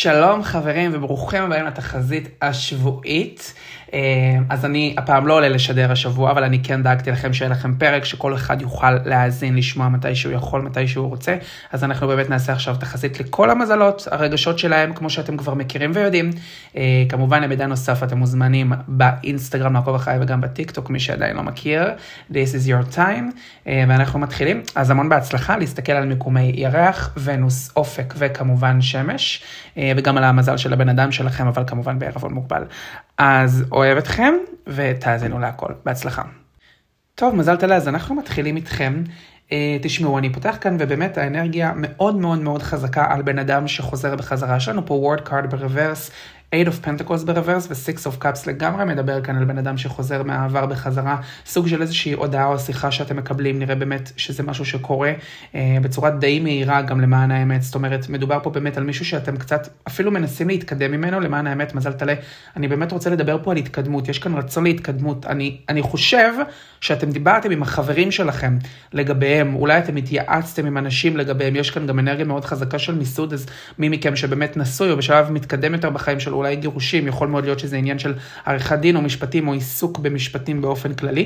שלום חברים וברוכים הבאים לתחזית השבועית. אז אני הפעם לא עולה לשדר השבוע, אבל אני כן דאגתי לכם שיהיה לכם פרק שכל אחד יוכל להאזין, לשמוע מתי שהוא יכול, מתי שהוא רוצה. אז אנחנו באמת נעשה עכשיו תחזית לכל המזלות, הרגשות שלהם, כמו שאתם כבר מכירים ויודעים. כמובן למידע נוסף אתם מוזמנים באינסטגרם לעקוב אחריי וגם בטיקטוק, מי שעדיין לא מכיר. This is your time. ואנחנו מתחילים. אז המון בהצלחה להסתכל על מיקומי ירח, ונוס, אופק וכמובן שמש, וגם על המזל של הבן אדם שלכם, אבל כמובן בערבון מוגבל. אז אוהב אתכם ותאזינו להכל. בהצלחה. טוב, מזל טלה, אז אנחנו מתחילים איתכם. תשמעו, אני פותח כאן ובאמת האנרגיה מאוד מאוד מאוד חזקה על בן אדם שחוזר בחזרה. יש לנו פה word card ברוורס, 8 of Pentacles ברוורס ו6 of Cups לגמרי מדבר כאן על בן אדם שחוזר מהעבר בחזרה, סוג של איזושהי הודעה או שיחה שאתם מקבלים, נראה באמת שזה משהו שקורה בצורה די מהירה גם למען האמת, זאת אומרת, מדובר פה באמת על מישהו שאתם קצת אפילו מנסים להתקדם ממנו, למען האמת, מזל טלה, אני באמת רוצה לדבר פה על התקדמות, יש כאן רצון להתקדמות, אני חושב שאתם דיברתם עם החברים שלכם לגביהם, אולי אתם התייעצתם עם אנשים לגביהם, יש כאן גם אנרגיה מאוד חזקה של מיסוד, אז מי מכם שבאמת נשוי או בשלב מתקדם יותר בחיים שלו, אולי גירושים, יכול מאוד להיות שזה עניין של עריכת דין או משפטים או עיסוק במשפטים באופן כללי.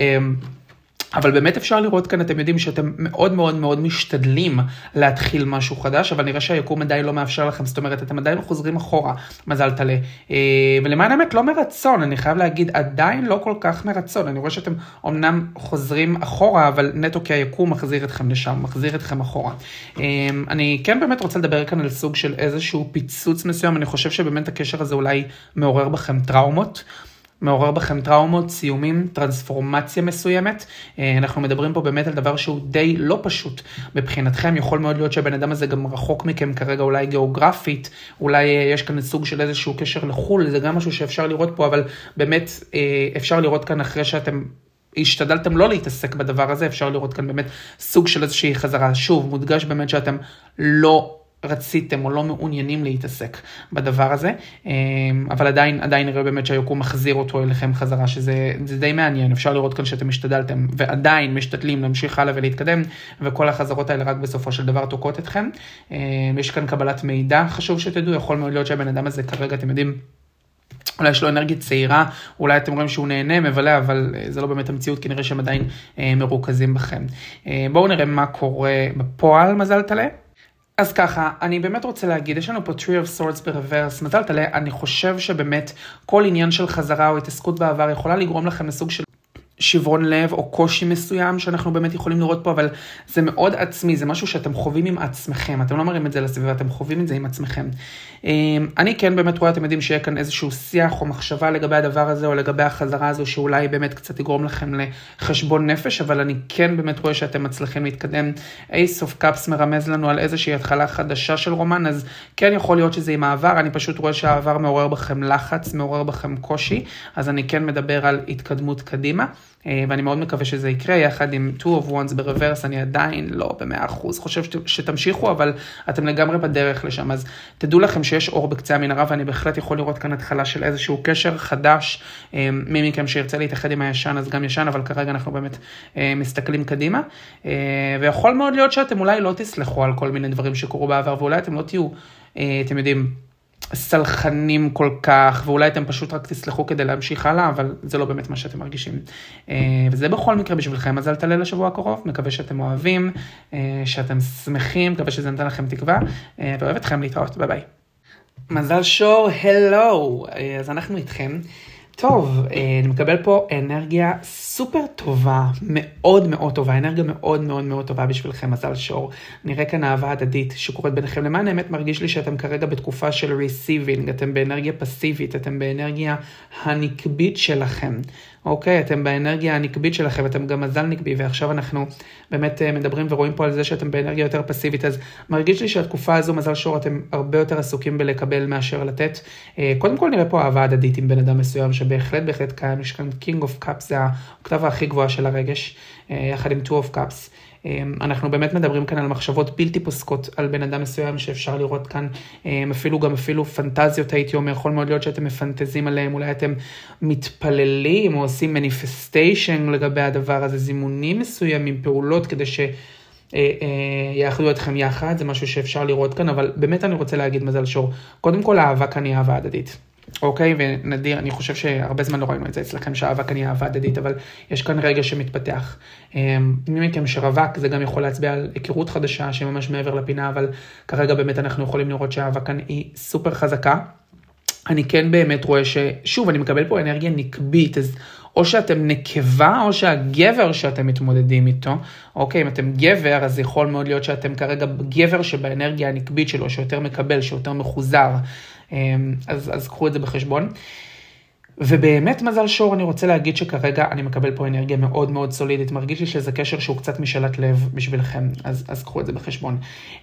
אבל באמת אפשר לראות כאן, אתם יודעים שאתם מאוד מאוד מאוד משתדלים להתחיל משהו חדש, אבל נראה שהיקום עדיין לא מאפשר לכם, זאת אומרת, אתם עדיין לא חוזרים אחורה, מזל טלה. ולמען האמת לא מרצון, אני חייב להגיד, עדיין לא כל כך מרצון. אני רואה שאתם אומנם חוזרים אחורה, אבל נטו כי היקום מחזיר אתכם לשם, מחזיר אתכם אחורה. אני כן באמת רוצה לדבר כאן על סוג של איזשהו פיצוץ מסוים, אני חושב שבאמת הקשר הזה אולי מעורר בכם טראומות, סיומים, טרנספורמציה מסוימת. אנחנו מדברים פה באמת על דבר שהוא די לא פשוט מבחינתכם. יכול מאוד להיות שהבן אדם הזה גם רחוק מכם כרגע, אולי גיאוגרפית, אולי יש כאן סוג של איזשהו קשר לחול, זה גם משהו שאפשר לראות פה, אבל באמת אפשר לראות כאן אחרי שאתם השתדלתם לא להתעסק בדבר הזה, אפשר לראות כאן באמת סוג של איזושהי חזרה. שוב, מודגש באמת שאתם לא רציתם או לא מעוניינים להתעסק בדבר הזה, אבל עדיין נראה באמת שהיקום מחזיר אותו אליכם חזרה, שזה די מעניין. אפשר לראות כאן שאתם השתדלתם ועדיין משתדלים להמשיך הלאה ולהתקדם, וכל החזרות האלה רק בסופו של דבר תוקעות אתכם. יש כאן קבלת מידע, חשוב שתדעו, יכול מאוד להיות שהבן אדם הזה כרגע, אתם יודעים, אולי יש לו אנרגיה צעירה, אולי אתם רואים שהוא נהנה, מבלה, אבל זה לא באמת המציאות, כי נראה שהם עדיין מרוכזים בכם. בואו נראה מה קורה בפועל, מזל טלה. אז ככה, אני באמת רוצה להגיד, יש לנו פה Three of Swords ברוורס, מזל טלה, אני חושב שבאמת כל עניין של חזרה או התעסקות בעבר יכולה לגרום לכם לסוג של שברון לב או קושי מסוים שאנחנו באמת יכולים לראות פה, אבל זה מאוד עצמי, זה משהו שאתם חווים עם עצמכם, אתם לא מראים את זה לסביבה, אתם חווים את זה עם עצמכם. אני כן באמת רואה, אתם יודעים שיהיה כאן איזשהו שיח או מחשבה לגבי הדבר הזה, או לגבי החזרה הזו, שאולי באמת קצת יגרום לכם לחשבון נפש, אבל אני כן באמת רואה שאתם מצליחים להתקדם. Ace of Cups מרמז לנו על איזושהי התחלה חדשה של רומן, אז כן יכול להיות שזה עם העבר, אני פשוט רואה שהעבר מעורר בכם לחץ, מעורר בכם קושי, אז אני כן מדבר על התקדמות קדימה, ואני מאוד מקווה שזה יקרה, יחד עם Two of Wands ברוורס, אני עדיין לא ב100%, חושב שתמשיכו, אבל אתם לגמרי בדרך לשם, אז תדעו לכם שיש אור בקצה המנהרה, ואני בהחלט יכול לראות כאן התחלה של איזשהו קשר חדש, מי מכם שירצה להתאחד עם הישן, אז גם ישן, אבל כרגע אנחנו באמת מסתכלים קדימה, ויכול מאוד להיות שאתם אולי לא תסלחו על כל מיני דברים שקורו בעבר, ואולי אתם לא תהיו, אתם יודעים, סלחנים כל כך, ואולי אתם פשוט רק תסלחו כדי להמשיך הלאה, אבל זה לא באמת מה שאתם מרגישים. וזה בכל מקרה בשבילכם, מזל טלה לשבוע הקרוב, מקווה שאתם אוהבים, שאתם שמחים, מקווה שזה נתן לכם תקווה, ואוהב אתכם להתראות, ביי ביי. מזל שור, הלו, אז אנחנו איתכם. טוב, אני מקבל פה אנרגיה סופר טובה, מאוד מאוד טובה, אנרגיה מאוד מאוד מאוד טובה בשבילכם, מזל שור. נראה כאן אהבה הדדית שקורית ביניכם. למען האמת מרגיש לי שאתם כרגע בתקופה של receiving, אתם באנרגיה פסיבית, אתם באנרגיה הנקבית שלכם. אוקיי, אתם באנרגיה הנקבית שלכם, אתם גם מזל נקבי, ועכשיו אנחנו באמת מדברים ורואים פה על זה שאתם באנרגיה יותר פסיבית, אז מרגיש לי שהתקופה הזו, מזל שור, אתם הרבה יותר עסוקים בלקבל מאשר לתת. קודם כל נראה פה אהבה הדדית עם בן אדם מסוים, שבהחלט קיים, יש כאן King of Cups, זה הכתב הכי גבוהה של הרגש, יחד עם Two of Cups. אנחנו באמת מדברים כאן על מחשבות בלתי פוסקות על בן אדם מסוים שאפשר לראות כאן, אפילו פנטזיות הייתי אומר, יכול מאוד להיות שאתם מפנטזים עליהם, אולי אתם מתפללים או עושים מניפסטיישן לגבי הדבר הזה, זימונים מסוימים, פעולות כדי יאחדו אתכם יחד, זה משהו שאפשר לראות כאן, אבל באמת אני רוצה להגיד מזל שור. קודם כל, האהבה כאן היא אהבה הדדית. אוקיי, ונדיר, אני חושב שהרבה זמן לא ראינו את זה אצלכם, שהאהבה כאן היא אהבה הדדית, אבל יש כאן רגע שמתפתח. מי מכם שרווק, זה גם יכול להצביע על היכרות חדשה, שממש מעבר לפינה, אבל כרגע באמת אנחנו יכולים לראות שהאהבה כאן היא סופר חזקה. אני כן באמת רואה שוב, אני מקבל פה אנרגיה נקבית, אז או שאתם נקבה, או שהגבר שאתם מתמודדים איתו, אוקיי, אם אתם גבר, אז יכול מאוד להיות שאתם כרגע גבר שבאנרגיה הנקבית שלו, שיותר מקבל, שיותר מחוזר, אז קחו את זה בחשבון. ובאמת מזל שור, אני רוצה להגיד שכרגע אני מקבל פה אנרגיה מאוד מאוד סולידית, מרגיש לי שזה קשר שהוא קצת משאלת לב בשבילכם, אז קחו את זה בחשבון.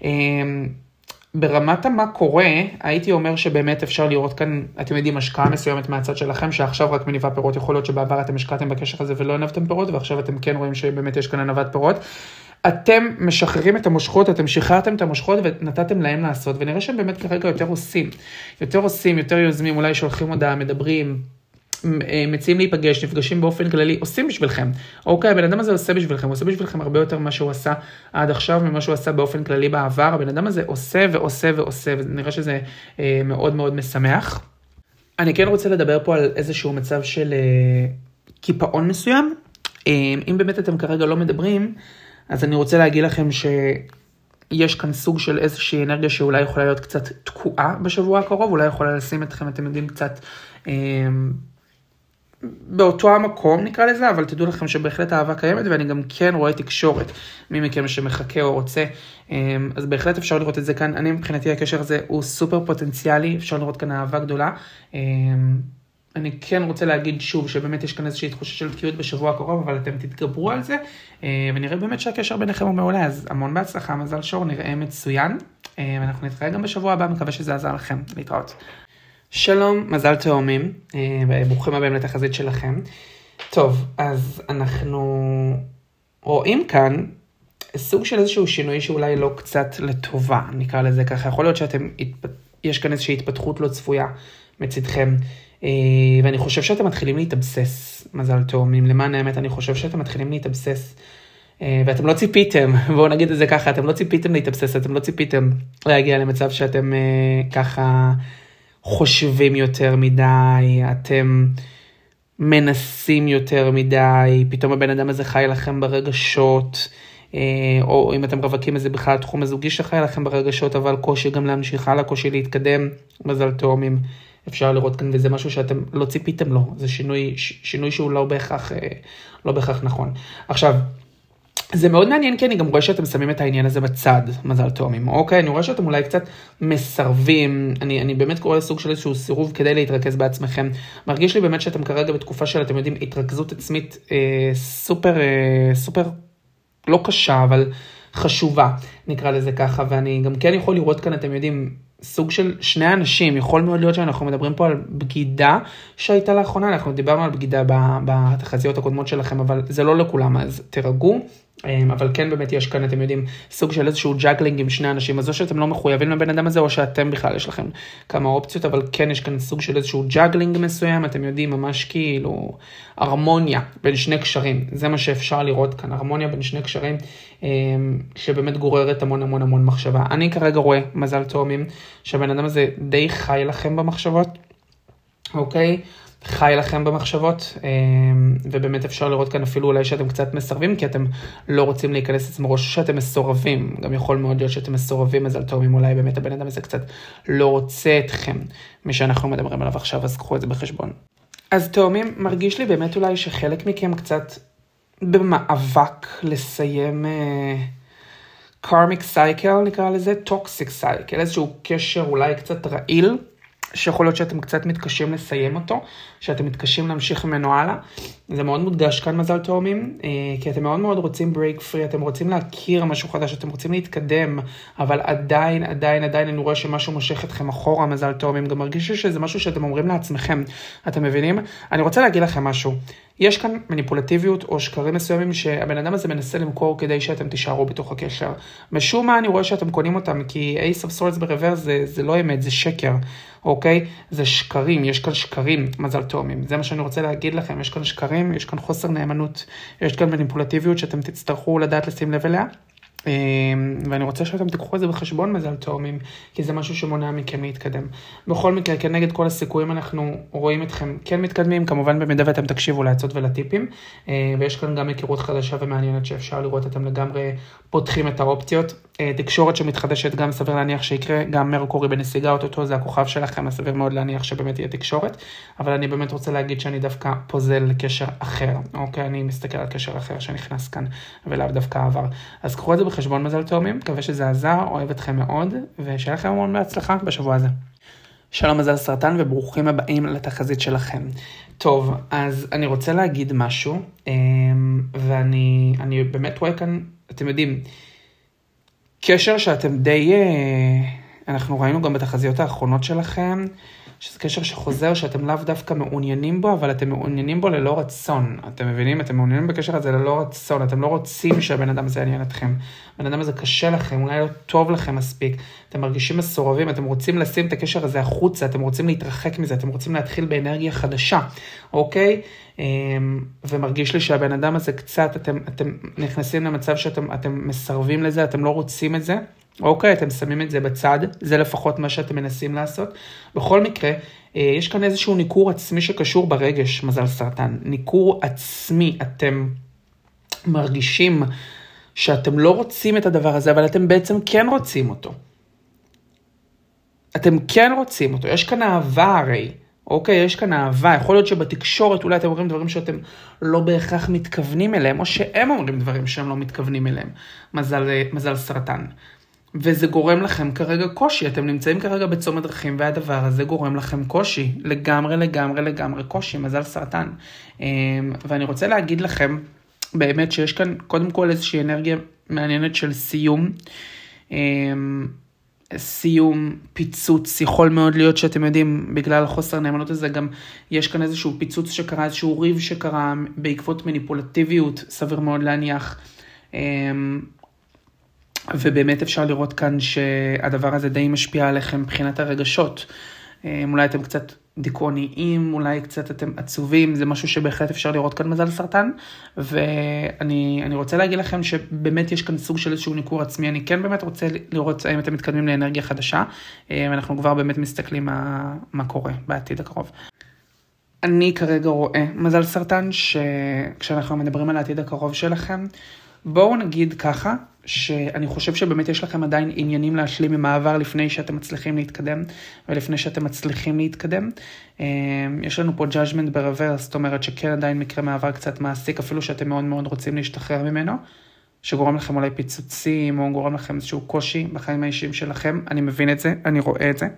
ברמת מה קורה, הייתי אומר שבאמת אפשר לראות כאן, אתם יודעים, השקעה מסוימת מהצד שלכם, שעכשיו רק מניבה פירות, יכול להיות שבעבר אתם השקעתם בקשר הזה ולא הנבתם פירות, ועכשיו אתם כן רואים שבאמת יש כאן הנבת פירות. אתם משחררים את המושכות, אתם שחררתם את המושכות ונתתם להם לעשות, ונראה שהם באמת כרגע יותר עושים, יותר יוזמים, אולי שולחים הודעה, מדברים, מציעים להיפגש, נפגשים באופן כללי, עושים בשבילכם. אוקיי, הבן אדם הזה עושה בשבילכם הרבה יותר ממה שהוא עשה עד עכשיו, ממה שהוא עשה באופן כללי בעבר. הבן אדם הזה עושה, ונראה שזה מאוד מאוד משמח. אני כן רוצה לדבר פה על איזשהו מצב של קיפאון מסוים. אם באמת אתם כרגע לא מדברים, אז אני רוצה להגיד לכם שיש כאן סוג של איזושהי אנרגיה שאולי יכולה להיות קצת תקועה בשבוע הקרוב, אולי יכולה לשים אתכם, אתם יודעים, קצת באותו המקום נקרא לזה, אבל תדעו לכם שבהחלט האהבה קיימת, ואני גם כן רואה תקשורת, מי מכם שמחכה או רוצה, אז בהחלט אפשר לראות את זה כאן. אני מבחינתי הקשר הזה הוא סופר פוטנציאלי, אפשר לראות כאן אהבה גדולה. אני כן רוצה להגיד שוב שבאמת יש כאן איזושהי תחושה של תקיעות בשבוע הקרוב, אבל אתם תתגברו על זה, ונראה באמת שהקשר ביניכם הוא מעולה, אז המון בהצלחה, מזל שור, נראה מצוין, ואנחנו נתראה גם בשבוע הבא, מקווה שזה עזר לכם, להתראות. שלום, מזל תאומים, וברוכים הבאים לתחזית שלכם. טוב, אז אנחנו רואים כאן סוג של איזשהו שינוי שאולי לא קצת לטובה, נקרא לזה ככה. יכול להיות יש כאן איזושהי התפתחות לא צפויה מצדכם, ואני חושב שאתם מתחילים להתאבסס, מזל תאומים. למען האמת, אני חושב שאתם מתחילים להתאבסס, ואתם לא ציפיתם, בואו נגיד את זה ככה, אתם לא ציפיתם להתאבסס, אתם לא ציפיתם להגיע למצב שאתם ככה חושבים יותר מדי, אתם מנסים יותר מדי, פתאום הבן אדם הזה חי לכם ברגשות, או אם אתם רווקים איזה בכלל תחום הזוגי שחי לכם ברגשות, אבל קושי גם להמשיך הלאה, קושי להתקדם, מזל תאומים, אפשר לראות כאן, וזה משהו שאתם לא ציפיתם לו, זה שינוי שהוא לא בהכרח נכון. עכשיו, זה מאוד מעניין, כי אני גם רואה שאתם שמים את העניין הזה בצד, מזל תאומים. אוקיי, אני רואה שאתם אולי קצת מסרבים, אני באמת קורא לסוג של איזשהו סירוב כדי להתרכז בעצמכם. מרגיש לי באמת שאתם כרגע בתקופה של, אתם יודעים, התרכזות עצמית סופר לא קשה, אבל חשובה, נקרא לזה ככה, ואני גם כן יכול לראות כאן, אתם יודעים, סוג של שני אנשים, יכול מאוד להיות שאנחנו מדברים פה על בגידה שהייתה לאחרונה, אנחנו דיברנו על בגידה בתחזיות הקודמות שלכם, אבל זה לא לכולם, אז תרגעו, אבל כן באמת יש כאן, אתם יודעים, סוג של איזשהו ג'אגלינג עם שני אנשים, אז או שאתם לא מחויבים לבן אדם הזה, או שאתם בכלל יש לכם כמה אופציות, אבל כן יש כאן סוג של איזשהו ג'אגלינג מסוים, אתם יודעים, ממש כאילו הרמוניה בין שני קשרים, זה מה שאפשר לראות כאן, הרמוניה בין שני קשרים, שבאמת גוררת המון מחשבה. אני כרגע רואה, מזל תאומים, שהבן אדם הזה די חי לכם במחשבות, אוקיי? חי לכם במחשבות, ובאמת אפשר לראות כאן אפילו אולי שאתם קצת מסרבים, כי אתם לא רוצים להיכנס עצמו ראש, שאתם מסורבים, גם יכול מאוד להיות שאתם מסורבים, מזל תאומים, אולי באמת הבן אדם הזה קצת לא רוצה אתכם, מי שאנחנו מדברים עליו עכשיו, אז קחו את זה בחשבון. אז תאומים, מרגיש לי באמת אולי שחלק מכם קצת במאבק לסיים karmic cycle, נקרא לזה, toxic cycle, איזשהו קשר אולי קצת רעיל, שיכול להיות שאתם קצת מתקשים לסיים אותו, שאתם מתקשים להמשיך ממנו הלאה. זה מאוד מודגש כאן, מזל תאומים, כי אתם מאוד רוצים break free, אתם רוצים להכיר משהו חדש, אתם רוצים להתקדם, אבל עדיין אני רואה שמשהו מושך אתכם אחורה, מזל תאומים, גם מרגיש שזה משהו שאתם אומרים לעצמכם, אתם מבינים? אני רוצה להגיד לכם משהו, יש כאן מניפולטיביות או שקרים מסוימים שהבן אדם הזה מנסה למכור כדי שאתם תישארו בתוך הקשר. משום מה אני רואה שאתם קונים אותם, כי Ace of Swords ברוורס זה לא אמת, זה שקר, אוקיי? זה שקרים, יש כאן שקרים, מזל תאומים. זה מה שאני רוצה להגיד לכם, יש כאן שקרים, יש כאן חוסר נאמנות, יש כאן מניפולטיביות שאתם תצטרכו לדעת לשים לב אליה. ואני רוצה שאתם תיקחו את זה בחשבון מזל תאומים, כי זה משהו שמונע מכם להתקדם. בכל מקרה, כנגד כל הסיכויים אנחנו רואים אתכם כן מתקדמים, כמובן במידה ואתם תקשיבו לעצות ולטיפים, ויש כאן גם היכרות חדשה ומעניינת שאפשר לראות, אתם לגמרי פותחים את האופציות. תקשורת שמתחדשת גם סביר להניח שיקרה, גם מרקורי בנסיגה אותו, זה הכוכב שלכם, סביר מאוד להניח שבאמת יהיה תקשורת, אבל אני באמת רוצה להגיד שאני דווקא פוזל לקשר אחר, אוקיי? אני מסתכל על קשר אחר שנכנס כאן, ולאו דווקא עבר. אז קחו את זה בחשבון מזל תאומים, מקווה שזה עזר, אוהב אתכם מאוד, ושיהיה לכם המון בהצלחה בשבוע הזה. שלום מזל סרטן וברוכים הבאים לתחזית שלכם. טוב, אז אני רוצה להגיד משהו, ואני באמת רואה כאן, אתם יודעים, קשר שאתם די, אנחנו ראינו גם בתחזיות האחרונות שלכם, שזה קשר שחוזר שאתם לאו דווקא מעוניינים בו, אבל אתם מעוניינים בו ללא רצון. אתם מבינים? אתם מעוניינים בקשר הזה ללא רצון. אתם לא רוצים שהבן אדם הזה יעניין אתכם. הבן אדם הזה קשה לכם, אולי לא טוב לכם מספיק. אתם מרגישים מסורבים, אתם רוצים לשים את הקשר הזה החוצה, אתם רוצים להתרחק מזה, אתם רוצים להתחיל באנרגיה חדשה, אוקיי? ומרגיש לי שהבן אדם הזה קצת, אתם נכנסים למצב שאתם מסרבים לזה, אתם לא רוצים את זה. אוקיי, אתם שמים את זה בצד, זה לפחות מה שאתם מנסים לעשות. בכל מקרה, יש כאן איזשהו ניכור עצמי שקשור ברגש, מזל סרטן. ניכור עצמי, אתם מרגישים שאתם לא רוצים את הדבר הזה, אבל אתם בעצם כן רוצים אותו. אתם כן רוצים אותו, יש כאן אהבה הרי. אוקיי, יש כאן אהבה, יכול להיות שבתקשורת אולי אתם אומרים דברים שאתם לא בהכרח מתכוונים אליהם, או שהם אומרים דברים שהם לא מתכוונים אליהם, מזל סרטן. וזה גורם לכם כרגע קושי, אתם נמצאים כרגע בצומת דרכים, והדבר הזה גורם לכם קושי, לגמרי קושי, מזל סרטן. ואני רוצה להגיד לכם, באמת שיש כאן קודם כל איזושהי אנרגיה מעניינת של סיום, פיצוץ, יכול מאוד להיות שאתם יודעים, בגלל החוסר נאמנות הזה גם יש כאן איזשהו פיצוץ שקרה, איזשהו ריב שקרה בעקבות מניפולטיביות, סביר מאוד להניח, ובאמת אפשר לראות כאן שהדבר הזה די משפיע עליכם מבחינת הרגשות. אולי אתם קצת דיכאוניים, אולי קצת אתם עצובים, זה משהו שבהחלט אפשר לראות כאן מזל סרטן, ואני רוצה להגיד לכם שבאמת יש כאן סוג של איזשהו ניכור עצמי, אני כן באמת רוצה לראות האם אתם מתקדמים לאנרגיה חדשה, ואנחנו כבר באמת מסתכלים מה קורה בעתיד הקרוב. אני כרגע רואה מזל סרטן שכשאנחנו מדברים על העתיד הקרוב שלכם, בואו נגיד ככה, שאני חושב שבאמת יש לכם עדיין עניינים להשלים עם העבר לפני שאתם מצליחים להתקדם, ולפני שאתם מצליחים להתקדם. יש לנו פה judgment ברוורס, זאת אומרת שכן עדיין מקרה מעבר קצת מעסיק, אפילו שאתם מאוד מאוד רוצים להשתחרר ממנו, שגורם לכם אולי פיצוצים, או גורם לכם איזשהו קושי בחיים האישיים שלכם. אני מבין את זה, אני רואה את זה.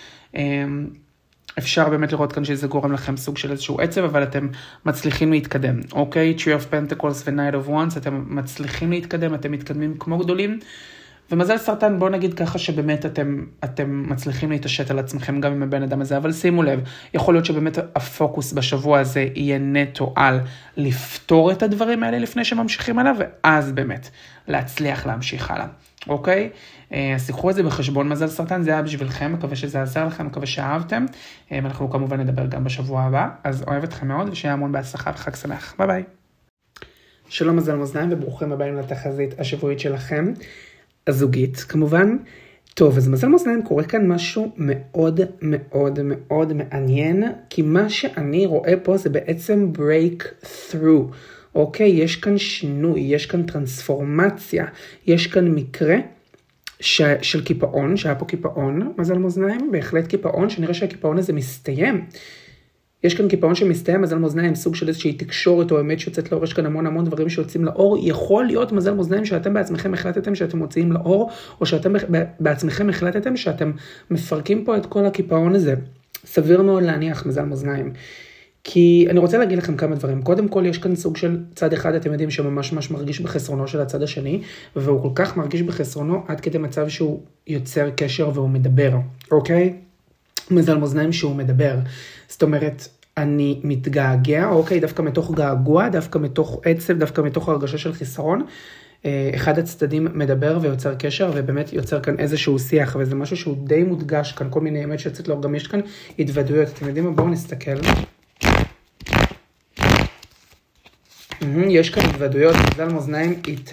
אפשר באמת לראות כאן שזה גורם לכם סוג של איזשהו עצב, אבל אתם מצליחים להתקדם, אוקיי? Tree of Pentacles ו-Knight of Wands, אתם מצליחים להתקדם, אתם מתקדמים כמו גדולים, ומזל סרטן, בואו נגיד ככה שבאמת אתם מצליחים להתעשת על עצמכם גם עם הבן אדם הזה, אבל שימו לב, יכול להיות שבאמת הפוקוס בשבוע הזה יהיה נטו על לפתור את הדברים האלה לפני שממשיכים עליו, ואז באמת להצליח להמשיך הלאה, אוקיי? אז תיקחו את זה בחשבון מזל סרטן, זה היה בשבילכם, מקווה שזה עזר לכם, מקווה שאהבתם, ואנחנו כמובן נדבר גם בשבוע הבא, אז אוהב אתכם מאוד, ושיהיה המון בהצלחה וחג שמח, ביי ביי. שלום מזל מאזניים וברוכים הבאים לתחזית השבועית שלכם, הזוגית כמובן. טוב, אז מזל מאזניים קורה כאן משהו מאוד מאוד מאוד מעניין, כי מה שאני רואה פה זה בעצם breakthrough, אוקיי? יש כאן שינוי, יש כאן טרנספורמציה, יש כאן מקרה של קיפאון, שהיה פה קיפאון, מזל מאזניים, בהחלט קיפאון, שנראה שהקיפאון הזה מסתיים. יש כאן קיפאון שמסתיים, מזל מאזניים, סוג של איזושהי תקשורת או אמת שיוצאת לאור, יש כאן המון דברים שיוצאים לאור, יכול להיות מזל מאזניים שאתם בעצמכם החלטתם שאתם מוציאים לאור, או שאתם בעצמכם החלטתם שאתם מפרקים פה את כל הקיפאון הזה. סביר מאוד להניח מזל מאזניים. כי אני רוצה להגיד לכם כמה דברים. קודם כל, יש כאן סוג של צד אחד, אתם יודעים, שממש מרגיש בחסרונו של הצד השני, והוא כל כך מרגיש בחסרונו עד כדי מצב שהוא יוצר קשר והוא מדבר, אוקיי? מזל מאזניים שהוא מדבר. זאת אומרת, אני מתגעגע, אוקיי, דווקא מתוך געגוע, דווקא מתוך עצב, דווקא מתוך הרגשה של חיסרון. אחד הצדדים מדבר ויוצר קשר, ובאמת יוצר כאן איזשהו שיח, וזה משהו שהוא די מודגש כאן, כל מיני אמת שיוצאת לו, גם יש כאן התוודעויות. אתם יודעים מה? בואו נסתכל. יש כאן התוודויות, מזל מאזניים,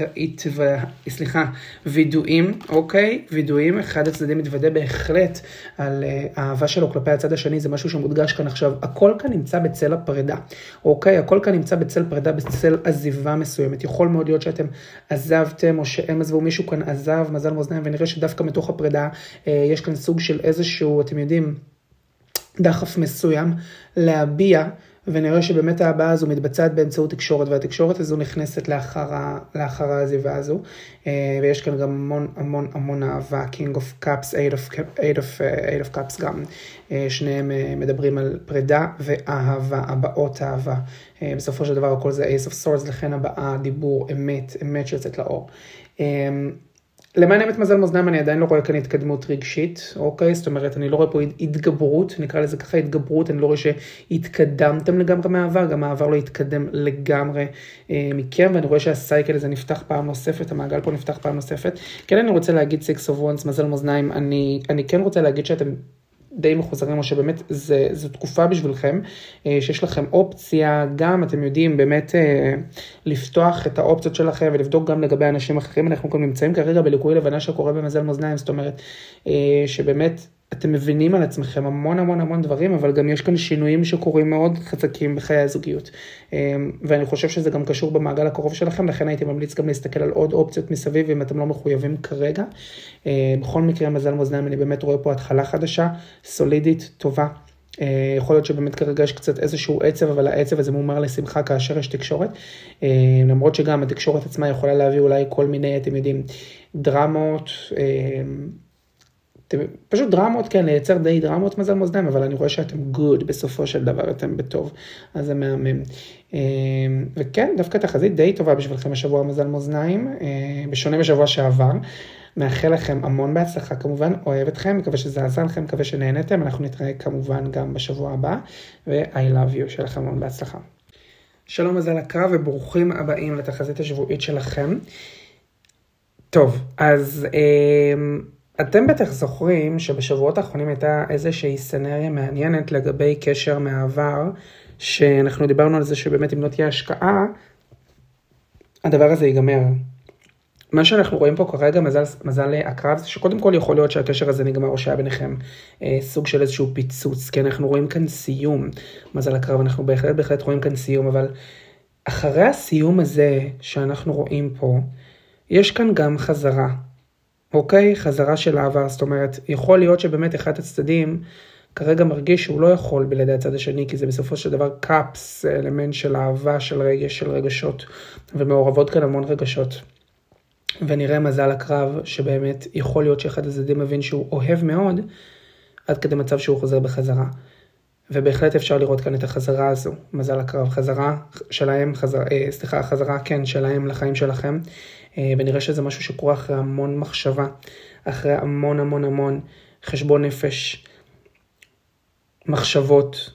וידועים, אוקיי? וידועים, אחד הצדדים מתוודה בהחלט על האהבה שלו כלפי הצד השני, זה משהו שמודגש כאן עכשיו. הכל כאן נמצא בצל הפרידה, אוקיי? הכל כאן נמצא בצל פרידה, בצל עזיבה מסוימת. יכול מאוד להיות שאתם עזבתם, או שהם עזבו, מישהו כאן עזב, מזל מאזניים, ונראה שדווקא מתוך הפרידה, יש כאן סוג של איזשהו, אתם יודעים, דחף מסוים להביע, ונראה שבאמת ההבעה הזו מתבצעת באמצעות תקשורת, והתקשורת הזו נכנסת לאחר העזיבה הזו, ויש כאן גם המון אהבה, King of Cups, Eight of Cups גם, שניהם מדברים על פרידה ואהבה, הבאות אהבה, בסופו של דבר הכל זה Ace of Swords, לכן הבאה, דיבור, אמת שיוצאת לאור. למען האמת מזל מאזניים, אני עדיין לא רואה כאן התקדמות רגשית, אוקיי? זאת אומרת, אני לא רואה פה התגברות, נקרא לזה ככה התגברות, אני לא רואה שהתקדמתם לגמרי מהעבר, גם העבר לא התקדם לגמרי מכם, ואני רואה שהסייקל הזה נפתח פעם נוספת, המעגל פה נפתח פעם נוספת. כן, אני רוצה להגיד Six of Wands, מזל מאזניים, אני כן רוצה להגיד שאתם די מחוזרים, או שבאמת זו תקופה בשבילכם, שיש לכם אופציה, גם אתם יודעים באמת לפתוח את האופציות שלכם, ולבדוק גם לגבי אנשים אחרים, אנחנו גם נמצאים כרגע בליקוי לבנה שקורה במזל מאזניים, זאת אומרת, שבאמת אתם מבינים על עצמכם המון דברים, אבל גם יש כאן שינויים שקורים מאוד חזקים בחיי הזוגיות, ואני חושב שזה גם קשור במעגל הקרוב שלכם, לכן הייתי ממליץ גם להסתכל על עוד אופציות מסביב, אם אתם לא מחויבים כרגע. בכל מקרה, מזל מאזניים, אני באמת רואה פה התחלה חדשה, סולידית, טובה. יכול להיות שבאמת כרגע יש קצת איזשהו עצב, אבל העצב הזה מומר לשמחה כאשר יש תקשורת, למרות שגם התקשורת עצמה יכולה להביא אולי כל מיני, אתם יודעים, דרמות, פשוט דרמות, כן, לייצר די דרמות מזל מאזניים, אבל אני רואה שאתם good בסופו של דבר, אתם בטוב, אז זה מהמם. וכן, דווקא תחזית די טובה בשבילכם השבוע מזל מאזניים, בשונה בשבוע שעבר. מאחל לכם המון בהצלחה, כמובן, אוהב אתכם, מקווה שזה עזר לכם, מקווה שנהנתם, אנחנו נתראה כמובן גם בשבוע הבא, ו-I love you, שיהיה לכם המון בהצלחה. שלום מזל הקרב וברוכים הבאים לתחזית השבועית שלכם. טוב, אז אתם בטח זוכרים שבשבועות האחרונים הייתה איזושהי סצנריה מעניינת לגבי קשר מהעבר, שאנחנו דיברנו על זה שבאמת אם לא תהיה השקעה, הדבר הזה ייגמר. מה שאנחנו רואים פה כרגע, מזל הקרב, זה שקודם כל יכול להיות שהקשר הזה נגמר או שהיה ביניכם סוג של איזשהו פיצוץ, כי אנחנו רואים כאן סיום, מזל הקרב, אנחנו בהחלט רואים כאן סיום, אבל אחרי הסיום הזה שאנחנו רואים פה, יש כאן גם חזרה, אוקיי? חזרה של העבר, זאת אומרת, יכול להיות שבאמת אחד הצדדים כרגע מרגיש שהוא לא יכול בלעדי הצד השני, כי זה בסופו של דבר קאפס, אלמנט של אהבה, של רגש, של רגשות, ומעורבות כאן המון רגשות. ונראה מזל הקרב שבאמת יכול להיות שאחד הצדדים מבין שהוא אוהב מאוד, עד כדי מצב שהוא חוזר בחזרה. ובהחלט אפשר לראות כאן את החזרה הזו, מזל הקרב, חזרה שלהם, חזרה כן שלהם לחיים שלכם, ונראה שזה משהו שקורה אחרי המון מחשבה, אחרי המון חשבון נפש, מחשבות,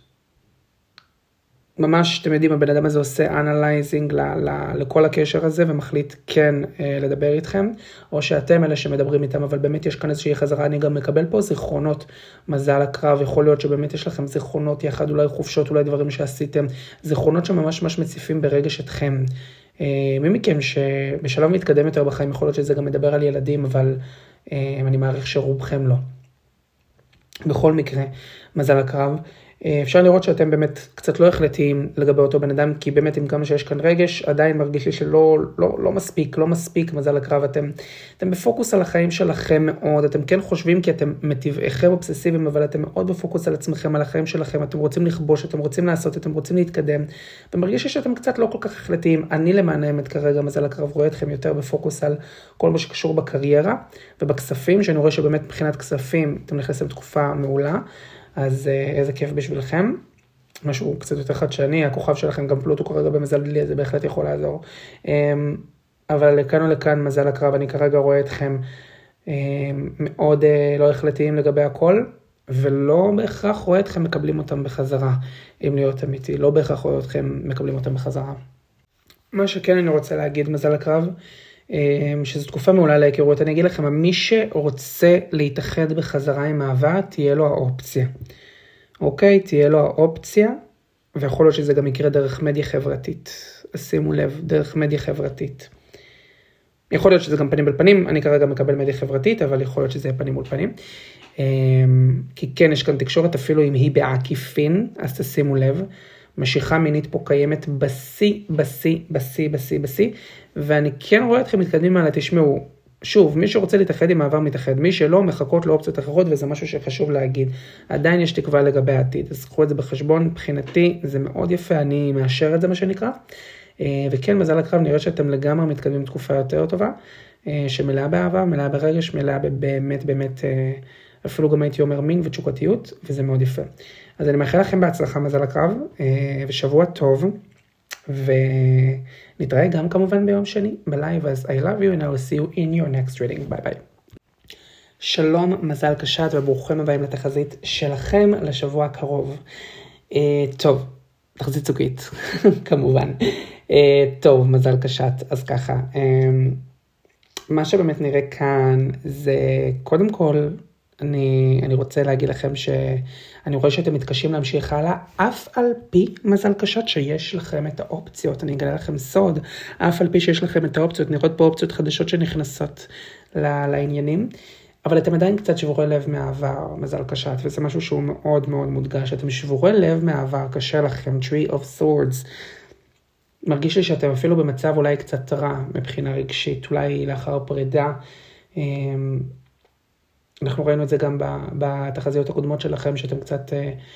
ממש, אתם יודעים, הבן אדם הזה עושה אנליזינג לכל הקשר הזה, ומחליט כן לדבר איתכם, או שאתם אלה שמדברים איתם, אבל באמת יש כאן איזושהי חזרה, אני גם מקבל פה זיכרונות, מזל הקרב, יכול להיות שבאמת יש לכם זיכרונות יחד, אולי חופשות, אולי דברים שעשיתם, זיכרונות שממש מציפים ברגש אתכם. מי מכם שבשלב מתקדם יותר בחיים, יכול להיות שזה גם מדבר על ילדים, אבל אני מעריך שרובכם לא. בכל מקרה, מזל הקרב, אפשר לראות שאתם באמת קצת לא החלטיים לגבי אותו בן אדם, כי באמת עם כמה שיש כאן רגש, עדיין מרגיש לי שלא מספיק, לא מספיק מזל הקרב, אתם בפוקוס על החיים שלכם מאוד, אתם כן חושבים כי אתם מטבעיכם אובססיביים, אבל אתם מאוד בפוקוס על עצמכם, על החיים שלכם, אתם רוצים לכבוש, אתם רוצים לעשות, אתם רוצים להתקדם, ומרגיש לי שאתם קצת לא כל כך החלטיים. אני למען האמת כרגע מזל הקרב רואה אתכם יותר בפוקוס על כל מה שקשור בקריירה ובכספים, שאני רואה שבאמת מבחינת כספים אתם נכנסים תקופה מעולה, אז איזה כיף בשבילכם, משהו קצת יותר חדשני, הכוכב שלכם גם פלוטו כרגע במזל דלי, זה בהחלט יכול לעזור, אבל לכאן או לכאן מזל הקרב, אני כרגע רואה אתכם מאוד לא החלטיים לגבי הכל, ולא בהכרח רואה אתכם מקבלים אותם בחזרה, אם להיות אמיתי, לא בהכרח רואה אתכם מקבלים אותם בחזרה. מה שכן אני רוצה להגיד מזל הקרב, שזו תקופה מעולה להיכרות, אני אגיד לכם, מי שרוצה להתאחד בחזרה עם אהבה, תהיה לו האופציה. אוקיי? תהיה לו האופציה, ויכול להיות שזה גם יקרה דרך מדיה חברתית. שימו לב, דרך מדיה חברתית. יכול להיות שזה גם פנים אל פנים, אני כרגע מקבל מדיה חברתית, אבל יכול להיות שזה פנים מול פנים. כי כן, יש כאן תקשורת, אפילו אם היא בעקיפין, אז תשימו לב, משיכה מינית פה קיימת בשיא, ואני כן רואה אתכם מתקדמים מעלה, תשמעו, שוב, מי שרוצה להתאחד עם העבר מתאחד, מי שלא מחכות לאופציות אחרות, וזה משהו שחשוב להגיד, עדיין יש תקווה לגבי העתיד, אז קחו את זה בחשבון, מבחינתי זה מאוד יפה, אני מאשר את זה מה שנקרא, וכן, מזל הקרב, נראה שאתם לגמרי מתקדמים תקופה יותר טובה, שמלאה באהבה, מלאה ברגש, מלאה באמת, אפילו גם הייתי אומר מין ותשוקתיות, וזה מאוד יפה. אז אני מאחל לכם בהצלחה מזל הקרב, ושבוע טוב, ונתראה גם כמובן ביום שני בלייב, אז I love you and I will see you in your next reading, ביי ביי. שלום, מזל קשת וברוכים הבאים לתחזית שלכם לשבוע הקרוב. טוב, תחזית צוקית, כמובן. טוב, מזל קשת, אז ככה. מה שבאמת נראה כאן זה, קודם כל, אני רוצה להגיד לכם שאני רואה שאתם מתקשים להמשיך הלאה, אף על פי מזל קשת שיש לכם את האופציות, אני אגלה לכם סוד, אף על פי שיש לכם את האופציות, נראות פה אופציות חדשות שנכנסות לעניינים, אבל אתם עדיין קצת שבורי לב מהעבר, מזל קשת, וזה משהו שהוא מאוד מאוד מודגש, אתם שבורי לב מהעבר, קשה לכם, Tree of Swords, מרגיש לי שאתם אפילו במצב אולי קצת רע מבחינה רגשית, אולי לאחר פרידה, אנחנו ראינו את זה גם בתחזיות הקודמות שלכם, שאתם קצת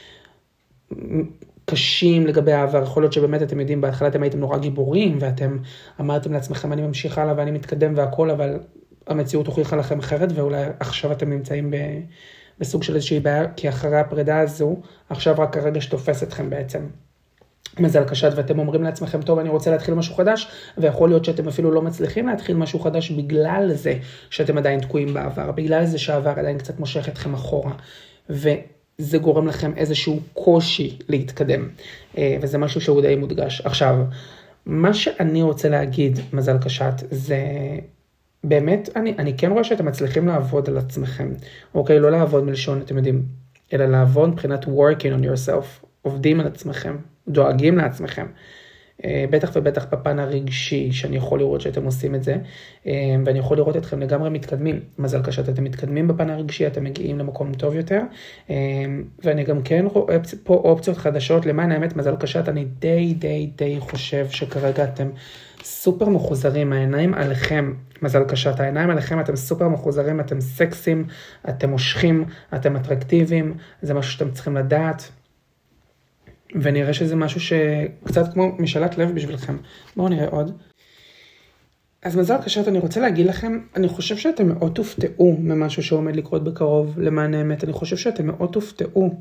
קשים לגבי העבר, יכול להיות שבאמת אתם יודעים, בהתחלה אתם הייתם נורא גיבורים, ואתם אמרתם לעצמכם, אני ממשיך הלאה ואני מתקדם והכל, אבל המציאות הוכיחה לכם אחרת, ואולי עכשיו אתם נמצאים בסוג של איזושהי בעיה, כי אחרי הפרידה הזו, עכשיו רק הרגע שתופס אתכם בעצם. מזל קשת, ואתם אומרים לעצמכם, טוב, אני רוצה להתחיל משהו חדש, ויכול להיות שאתם אפילו לא מצליחים להתחיל משהו חדש, בגלל זה שאתם עדיין תקועים בעבר, בגלל זה שהעבר עדיין קצת מושך אתכם אחורה, וזה גורם לכם איזשהו קושי להתקדם, וזה משהו שהוא די מודגש. עכשיו, מה שאני רוצה להגיד, מזל קשת, זה באמת, אני כן רואה שאתם מצליחים לעבוד על עצמכם, אוקיי, לא לעבוד מלשון, אתם יודעים, אלא לעבוד מבחינת working on yourself, עובדים על עצמכם, דואגים לעצמכם, בטח ובטח בפן הרגשי, שאני יכול לראות שאתם עושים את זה, ואני יכול לראות אתכם לגמרי מתקדמים, מזל קשת, אתם מתקדמים בפן הרגשי, אתם מגיעים למקום טוב יותר, ואני גם כן רואה פה אופציות חדשות, למען האמת מזל קשת, אני די חושב שכרגע אתם סופר מחוזרים, העיניים עליכם, מזל קשת, העיניים עליכם, אתם סופר מחוזרים, אתם סקסים, אתם מושכים, אתם אטרקטיביים, זה משהו שאתם צריכים לדעת, ונראה שזה משהו שקצת כמו משאלת לב בשבילכם. בואו נראה עוד. אז מזל קשת, אני רוצה להגיד לכם, אני חושב שאתם מאוד תופתעו ממשהו שעומד לקרות בקרוב, למען האמת, אני חושב שאתם מאוד תופתעו.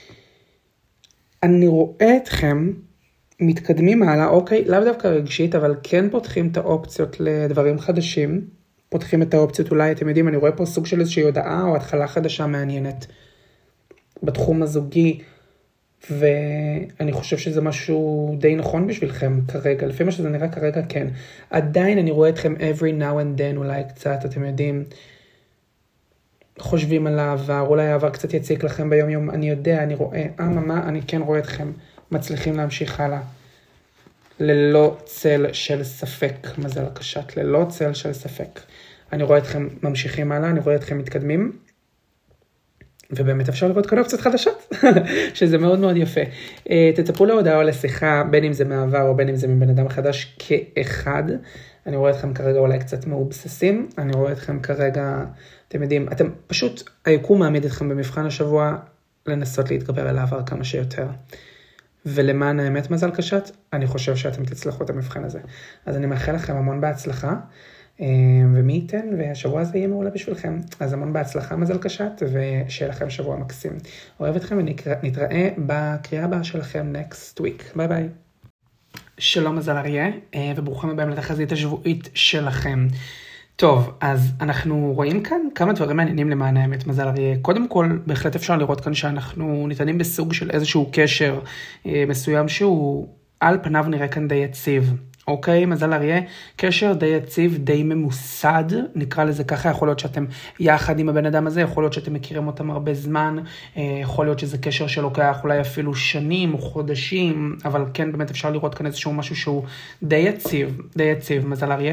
אני רואה אתכם מתקדמים הלאה, אוקיי, לאו דווקא רגשית, אבל כן פותחים את האופציות לדברים חדשים, פותחים את האופציות, אולי אתם יודעים, אני רואה פה סוג של איזושהי הודעה או התחלה חדשה מעניינת בתחום הזוגי, ואני חושב שזה משהו די נכון בשבילכם כרגע, לפי מה שזה נראה כרגע כן. עדיין אני רואה אתכם every now and then, אולי קצת, אתם יודעים, חושבים על העבר, אולי העבר קצת יציק לכם ביום יום, אני יודע, אני רואה, אני כן רואה אתכם מצליחים להמשיך הלאה. ללא צל של ספק, מזל קשת, ללא צל של ספק. אני רואה אתכם ממשיכים הלאה, אני רואה אתכם מתקדמים, ובאמת אפשר לראות כאן אופציות חדשות, שזה מאוד מאוד יפה. תצפו להודעה או לשיחה, בין אם זה מעבר או בין אם זה מבן אדם חדש כאחד. אני רואה אתכם כרגע אולי קצת מאובססים, אני רואה אתכם כרגע, אתם יודעים, אתם פשוט, היקום מעמיד אתכם במבחן השבוע, לנסות להתגבר על העבר כמה שיותר. ולמען האמת מזל קשת, אני חושב שאתם תצלחו את המבחן הזה. אז אני מאחל לכם המון בהצלחה, ומי ייתן, והשבוע הזה יהיה מעולה בשבילכם. אז המון בהצלחה מזל קשת, ושיהיה לכם שבוע מקסים. אוהב אתכם ונתראה בקריאה הבאה שלכם next week. ביי ביי. שלום מזל אריה, וברוכים הבאים לתחזית השבועית שלכם. טוב, אז אנחנו רואים כאן כמה דברים מעניינים למען האמת מזל אריה. קודם כל, בהחלט אפשר לראות כאן שאנחנו ניתנים בסוג של איזשהו קשר מסוים שהוא על פניו נראה כאן די יציב. אוקיי, מזל אריה, קשר די יציב, די ממוסד, נקרא לזה ככה, יכול להיות שאתם יחד עם הבן אדם הזה, יכול להיות שאתם מכירים אותם הרבה זמן, יכול להיות שזה קשר שלוקח אולי אפילו שנים או חודשים, אבל כן באמת אפשר לראות כאן איזשהו משהו שהוא די יציב, מזל אריה.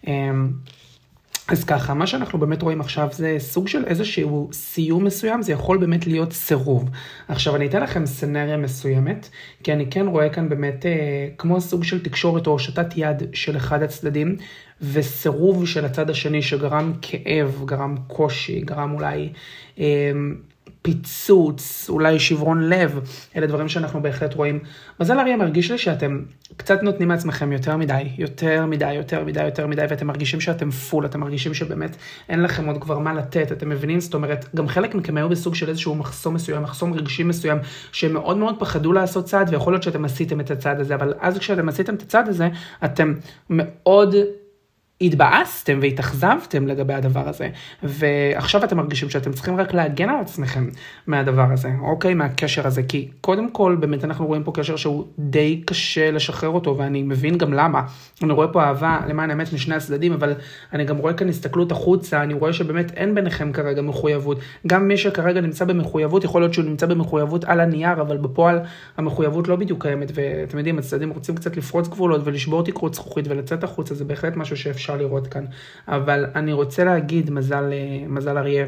אז ככה, מה שאנחנו באמת רואים עכשיו זה סוג של איזשהו סיום מסוים, זה יכול באמת להיות סירוב. עכשיו אני אתן לכם סצנריה מסוימת, כי אני כן רואה כאן באמת כמו סוג של תקשורת או הושטת יד של אחד הצדדים, וסירוב של הצד השני שגרם כאב, גרם קושי, גרם אולי פיצוץ, אולי שברון לב, אלה דברים שאנחנו בהחלט רואים. מזל אריה מרגיש לי שאתם קצת נותנים מעצמכם יותר מדי, ואתם מרגישים שאתם פול, אתם מרגישים שבאמת אין לכם עוד כבר מה לתת, אתם מבינים? זאת אומרת, גם חלק מכם היו בסוג של איזשהו מחסום מסוים, מחסום רגשי מסוים, שהם מאוד מאוד פחדו לעשות צעד, ויכול להיות שאתם עשיתם את הצעד הזה, אבל אז כשאתם עשיתם את הצעד הזה, אתם מאוד התבאסתם והתאכזבתם לגבי הדבר הזה, ועכשיו אתם מרגישים שאתם צריכים רק להגן על עצמכם מהדבר הזה, אוקיי? מהקשר הזה, כי קודם כל באמת אנחנו רואים פה קשר שהוא די קשה לשחרר אותו, ואני מבין גם למה. אני רואה פה אהבה למען האמת משני הצדדים, אבל אני גם רואה כאן הסתכלות החוצה, אני רואה שבאמת אין ביניכם כרגע מחויבות. גם מי שכרגע נמצא במחויבות, יכול להיות שהוא נמצא במחויבות על הנייר, אבל בפועל המחויבות לא בדיוק קיימת, ואתם יודעים, הצדדים רוצים קצת לפרוץ גבולות ולשבור תקרות זכוכית ולצאת החוצה, זה בהחלט משהו שאפשר לראות כאן. אבל אני רוצה להגיד, מזל אריה,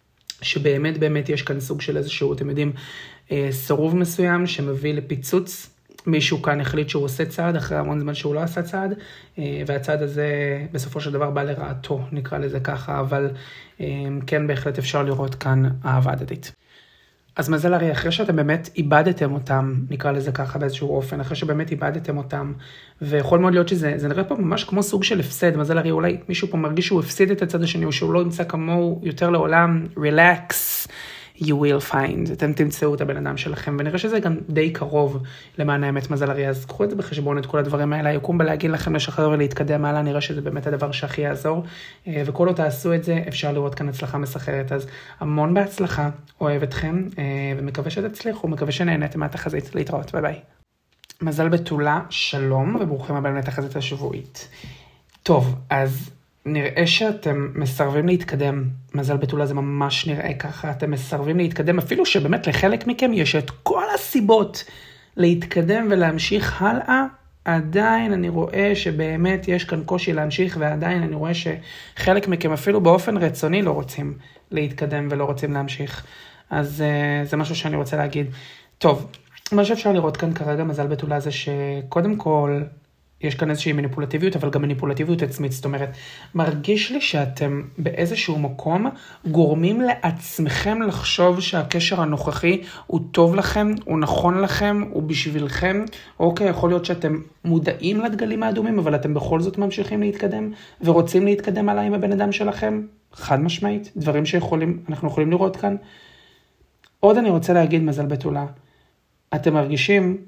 שבאמת יש כאן סוג של איזשהו, אתם יודעים, סירוב מסוים שמביא לפיצוץ. מישהו כאן החליט שהוא עושה צעד, אחרי המון זמן שהוא לא עשה צעד, והצעד הזה בסופו של דבר בא לרעתו, נקרא לזה ככה, אבל כן בהחלט אפשר לראות כאן אהבה הדדית. אז מזל אריה, אחרי שאתם באמת איבדתם אותם, נקרא לזה ככה באיזשהו אופן, אחרי שבאמת איבדתם אותם, ויכול מאוד להיות שזה נראה פה ממש כמו סוג של הפסד, מזל אריה, אולי מישהו פה מרגיש שהוא הפסיד את הצד השני, או שהוא לא ימצא כמוהו יותר לעולם, relax, you will find, אתם תמצאו את הבן אדם שלכם, ונראה שזה גם די קרוב למען האמת מזל אריה, אז קחו את זה בחשבון, את כל הדברים האלה, יקום בלהגיד לכם לשחרר ולהתקדם הלאה, נראה שזה באמת הדבר שהכי יעזור, וכל עוד תעשו את זה, אפשר לראות כאן הצלחה מסחררת, אז המון בהצלחה, אוהב אתכם, ומקווה שתצליחו, מקווה שנהנתם מהתחזית, להתראות, ביי ביי. מזל בתולה, שלום, וברוכים הבאים לתחזית השבועית. טוב, אז נראה שאתם מסרבים להתקדם, מזל בתולה זה ממש נראה ככה, אתם מסרבים להתקדם, אפילו שבאמת לחלק מכם יש את כל הסיבות להתקדם ולהמשיך הלאה, עדיין אני רואה שבאמת יש כאן קושי להמשיך, ועדיין אני רואה שחלק מכם אפילו באופן רצוני לא רוצים להתקדם ולא רוצים להמשיך, אז זה משהו שאני רוצה להגיד. טוב, מה שאפשר לראות כאן כרגע מזל בתולה זה שקודם כל, יש כאן איזושהי מניפולטיביות, אבל גם מניפולטיביות עצמית, זאת אומרת, מרגיש לי שאתם באיזשהו מקום גורמים לעצמכם לחשוב שהקשר הנוכחי הוא טוב לכם, הוא נכון לכם, הוא בשבילכם, אוקיי, יכול להיות שאתם מודעים לדגלים האדומים, אבל אתם בכל זאת ממשיכים להתקדם, ורוצים להתקדם עליי עם הבן אדם שלכם, חד משמעית, דברים אנחנו יכולים לראות כאן. עוד אני רוצה להגיד, מזל בתולה, אתם מרגישים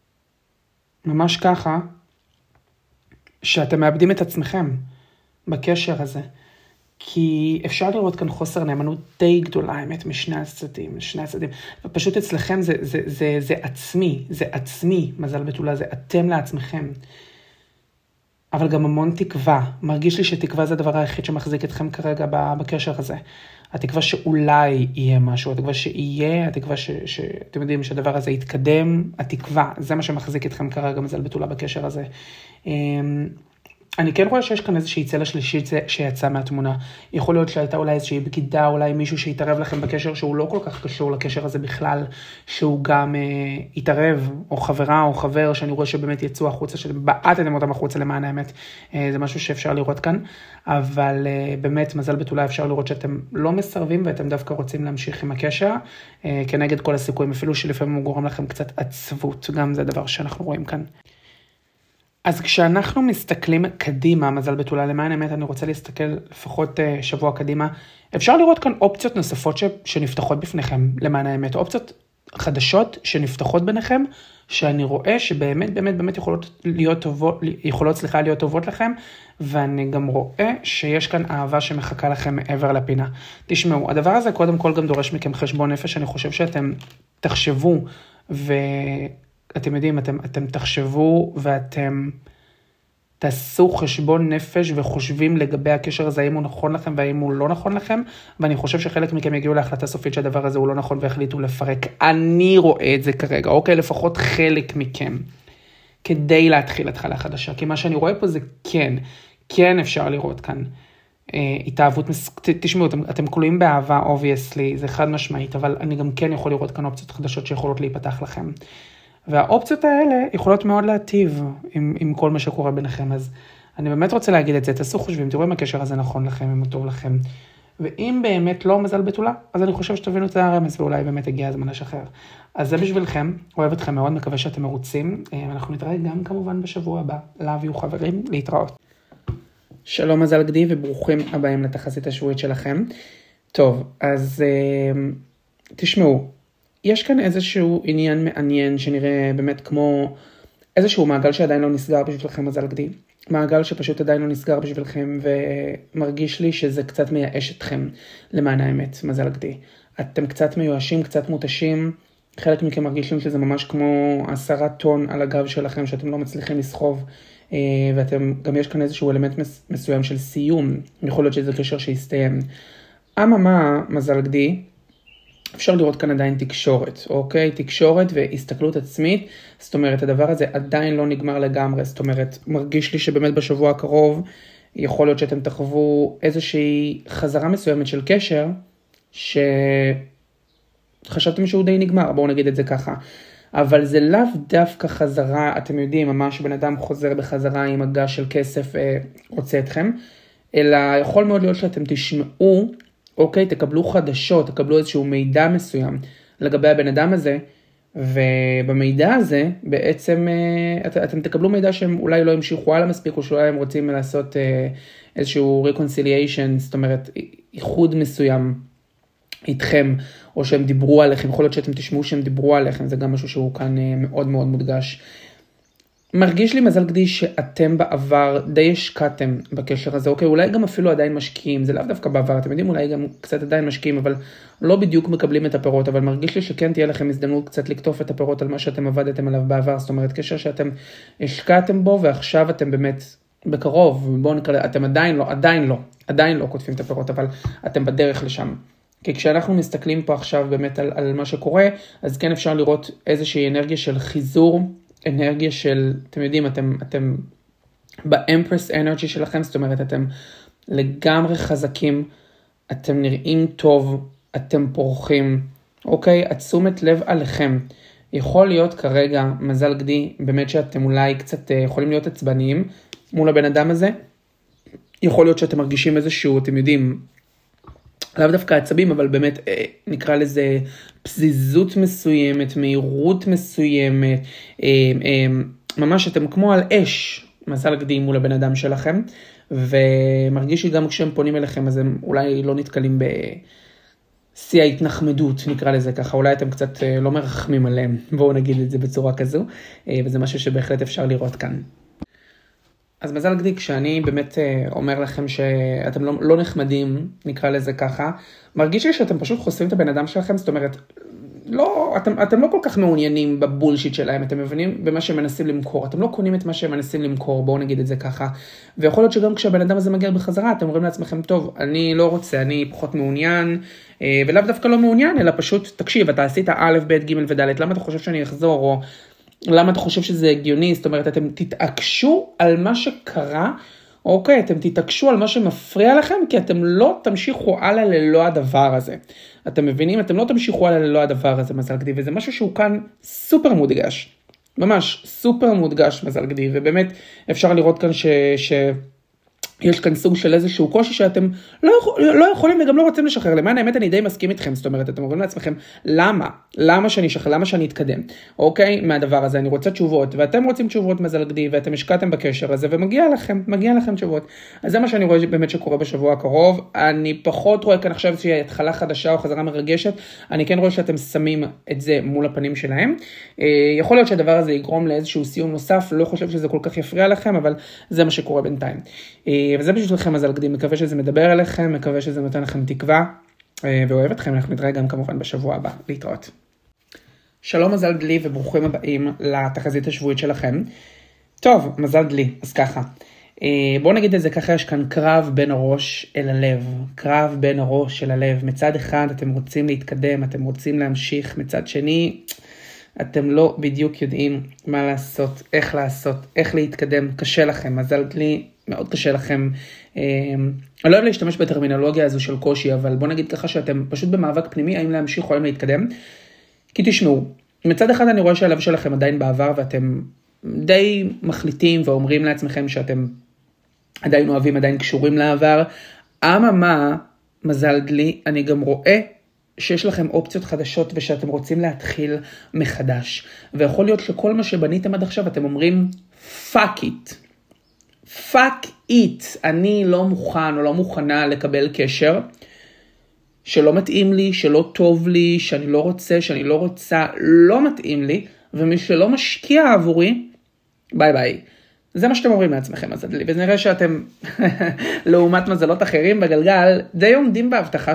ממש ככה, שאתם מאבדים את עצמכם בקשר הזה, כי אפשר לראות כאן חוסר נאמנות די גדולה, האמת, משני הצדדים, ופשוט אצלכם זה עצמי, מזל בתולה, זה אתם לעצמכם, אבל גם המון תקווה, מרגיש לי שתקווה זה הדבר היחיד שמחזיק אתכם כרגע בקשר הזה, התקווה שאולי יהיה משהו, התקווה שיהיה, התקווה שאתם יודעים שהדבר הזה יתקדם, התקווה, זה מה שמחזיק אתכם כרגע מזל בתולה בקשר הזה. אני כן רואה שיש כאן איזושהי צלע שלישית שיצאה מהתמונה. יכול להיות שהייתה אולי איזושהי בגידה, אולי מישהו שיתערב לכם בקשר שהוא לא כל כך קשור לקשר הזה בכלל, שהוא גם יתערב, או חברה או חבר, שאני רואה שבאמת יצאו החוצה, שבעטתם אותם החוצה למען האמת. זה משהו שאפשר לראות כאן, אבל באמת מזל בתולה אפשר לראות שאתם לא מסרבים, ואתם דווקא רוצים להמשיך עם הקשר, כנגד כל הסיכויים, אפילו שלפעמים הוא גורם לכם קצת עצבות, גם זה דבר שאנחנו רואים כאן. אז כשאנחנו מסתכלים קדימה, מזל בתולה, למען האמת, אני רוצה להסתכל לפחות שבוע קדימה, אפשר לראות כאן אופציות נוספות שנפתחות בפניכם, למען האמת, אופציות חדשות שנפתחות ביניכם, שאני רואה שבאמת יכולות להיות טובות לכם, ואני גם רואה שיש כאן אהבה שמחכה לכם מעבר לפינה. תשמעו, הדבר הזה קודם כל גם דורש מכם חשבון נפש, אני חושב שאתם תחשבו אתם יודעים, אתם תחשבו ואתם תעשו חשבון נפש וחושבים לגבי הקשר הזה, האם הוא נכון לכם והאם הוא לא נכון לכם, ואני חושב שחלק מכם יגיעו להחלטה סופית שהדבר הזה הוא לא נכון והחליטו לפרק. אני רואה את זה כרגע, אוקיי? לפחות חלק מכם, כדי להתחיל התחלה חדשה, כי מה שאני רואה פה זה כן אפשר לראות כאן. התאהבות, תשמעו, אתם כלואים באהבה, obviously, זה חד משמעית, אבל אני גם כן יכול לראות כאן אופציות חדשות שיכולות להיפתח לכם. והאופציות האלה יכולות מאוד להטיב עם כל מה שקורה ביניכם, אז אני באמת רוצה להגיד את זה, תעשו חושבים, תראו אם הקשר הזה נכון לכם, אם הוא טוב לכם, ואם באמת לא מזל בתולה, אז אני חושב שתבינו את זה הרמז, ואולי באמת הגיע הזמן לשחרר. אז זה בשבילכם, אוהב אתכם מאוד, מקווה שאתם מרוצים, אנחנו נתראה גם כמובן בשבוע הבא, love you חברים, להתראות. שלום מזל גדי וברוכים הבאים לתחזית השבועית שלכם. טוב, אז תשמעו, יש כאן איזשהו עניין מעניין שנראה באמת כמו איזשהו מעגל שעדיין לא נסגר בשבילכם מזל גדי. מעגל שפשוט עדיין לא נסגר בשבילכם ומרגיש לי שזה קצת מייאש אתכם למען האמת מזל גדי. אתם קצת מיואשים, קצת מותשים, חלק מכם מרגישים שזה ממש כמו 10 טון על הגב שלכם שאתם לא מצליחים לסחוב. ואתם, גם יש כאן איזשהו אלמנט מסוים של סיום, יכול להיות שזה קשר שיסתיים. אממה, מזל גדי, אפשר לראות כאן עדיין תקשורת, אוקיי? תקשורת והסתכלות עצמית, זאת אומרת, הדבר הזה עדיין לא נגמר לגמרי, זאת אומרת, מרגיש לי שבאמת בשבוע הקרוב, יכול להיות שאתם תחוו איזושהי חזרה מסוימת של קשר, שחשבתם שהוא די נגמר, בואו נגיד את זה ככה. אבל זה לאו דווקא חזרה, אתם יודעים, ממש בן אדם חוזר בחזרה עם מגע של כסף רוצה אתכם, אלא יכול מאוד להיות שאתם תשמעו, אוקיי, תקבלו חדשות, תקבלו איזשהו מידע מסוים לגבי הבן אדם הזה, ובמידע הזה בעצם אתם תקבלו מידע שהם אולי לא המשיכו הלאה מספיק, או שאולי הם רוצים לעשות איזשהו reconciliation, זאת אומרת, איחוד מסוים איתכם, או שהם דיברו עליכם, יכול להיות שאתם תשמעו שהם דיברו עליכם, זה גם משהו שהוא כאן מאוד מאוד מודגש. מרגיש לי מזל גדי שאתם בעבר די השקעתם בקשר הזה, אוקיי, אולי גם אפילו עדיין משקיעים, זה לאו דווקא בעבר, אתם יודעים, אולי גם קצת עדיין משקיעים, אבל לא בדיוק מקבלים את הפירות, אבל מרגיש לי שכן תהיה לכם הזדמנות קצת לקטוף את הפירות על מה שאתם עבדתם עליו בעבר, זאת אומרת, קשר שאתם השקעתם בו, ועכשיו אתם באמת בקרוב, בואו נקרא, אתם עדיין לא קוטפים את הפירות, אבל אתם בדרך לשם. כי כשאנחנו מסתכלים פה עכשיו באמת על מה שקורה, אז כן אפשר לראות איזושהי אנרגיה של חיזור, אנרגיה של, אתם יודעים, אתם באמפרס אנרגי שלכם, זאת אומרת, אתם לגמרי חזקים, אתם נראים טוב, אתם פורחים, אוקיי? התשומת לב עליכם. יכול להיות כרגע, מזל גדי, באמת שאתם אולי קצת יכולים להיות עצבניים מול הבן אדם הזה. יכול להיות שאתם מרגישים איזשהו, אתם יודעים, לאו דווקא עצבים, אבל באמת נקרא לזה פזיזות מסוימת, מהירות מסוימת, ממש אתם כמו על אש, מזל גדי מול הבן אדם שלכם, ומרגיש לי גם כשהם פונים אליכם, אז הם אולי לא נתקלים בשיא ההתנחמדות, נקרא לזה ככה, אולי אתם קצת לא מרחמים עליהם, בואו נגיד את זה בצורה כזו, וזה משהו שבהחלט אפשר לראות כאן. אז מזל גדי, כשאני באמת אומר לכם שאתם לא נחמדים, נקרא לזה ככה, מרגיש לי שאתם פשוט חושפים את הבן אדם שלכם, זאת אומרת, אתם לא כל כך מעוניינים בבולשיט שלהם, אתם מבינים במה שהם מנסים למכור, אתם לא קונים את מה שהם מנסים למכור, בואו נגיד את זה ככה, ויכול להיות שגם כשהבן אדם הזה מגיע בחזרה, אתם אומרים לעצמכם, טוב, אני לא רוצה, אני פחות מעוניין, ולאו דווקא לא מעוניין, אלא פשוט, תקשיב, אתה עשית א', ב', ג' וד', למה אתה חושב שאני אחזור, או למה אתה חושב שזה הגיוני? זאת אומרת, אתם תתעקשו על מה שקרה, אוקיי, אתם תתעקשו על מה שמפריע לכם, כי אתם לא תמשיכו הלאה ללא הדבר הזה. אתם מבינים? אתם לא תמשיכו הלאה ללא הדבר הזה, מזל גדי, וזה משהו שהוא כאן סופר מודגש. ממש סופר מודגש, מזל גדי, ובאמת אפשר לראות כאן יש כאן סוג של איזשהו קושי שאתם לא יכולים וגם לא רוצים לשחרר. למען האמת אני די מסכים איתכם, זאת אומרת, אתם אומרים לעצמכם, למה שאני אשחרר, למה שאני אתקדם, אוקיי, מהדבר הזה, אני רוצה תשובות, ואתם רוצים תשובות מזל גדי, ואתם השקעתם בקשר הזה, ומגיע לכם תשובות. אז זה מה שאני רואה באמת שקורה בשבוע הקרוב, אני פחות רואה כאן עכשיו שהיא התחלה חדשה או חזרה מרגשת, אני כן רואה שאתם שמים את זה מול הפנים שלהם, יכול להיות שהדבר הזה יגרום לאיזשהו סיום נוסף, לא חושב שזה כל כך יפריע לכם, אבל זה מה שקורה בינתיים. וזה בשבילכם מזל גדי, מקווה שזה מדבר אליכם, מקווה שזה נותן לכם תקווה, ואוהב אתכם, אנחנו נתראה גם כמובן בשבוע הבא, להתראות. שלום מזל גדי וברוכים הבאים לתחזית השבועית שלכם. טוב, מזל דלי, אז ככה. בואו נגיד את זה ככה, יש כאן קרב בין הראש אל הלב. קרב בין הראש אל הלב. מצד אחד אתם רוצים להתקדם, אתם רוצים להמשיך, מצד שני אתם לא בדיוק יודעים מה לעשות, איך להתקדם. קשה לכם, מזל דלי, מאוד קשה לכם. אני לא אוהב להשתמש בטרמינולוגיה הזו של קושי, אבל בואו נגיד ככה שאתם פשוט במאבק פנימי, האם להמשיך או האם להתקדם. כי תשמעו, מצד אחד אני רואה שהלב שלכם עדיין בעבר, ואתם די מחליטים ואומרים לעצמכם שאתם עדיין אוהבים, עדיין קשורים לעבר. אממה, מזל דלי, אני גם רואה שיש לכם אופציות חדשות ושאתם רוצים להתחיל מחדש. ויכול להיות שכל מה שבניתם עד עכשיו אתם אומרים, fuck it, אני לא מוכן או לא מוכנה לקבל קשר שלא מתאים לי, שלא טוב לי, שאני לא רוצה, לא מתאים לי, ומי שלא משקיע עבורי, ביי ביי. זה מה שאתם אומרים לעצמכם, אז וזה נראה שאתם, לעומת מזלות אחרים בגלגל, די עומדים בהבטחה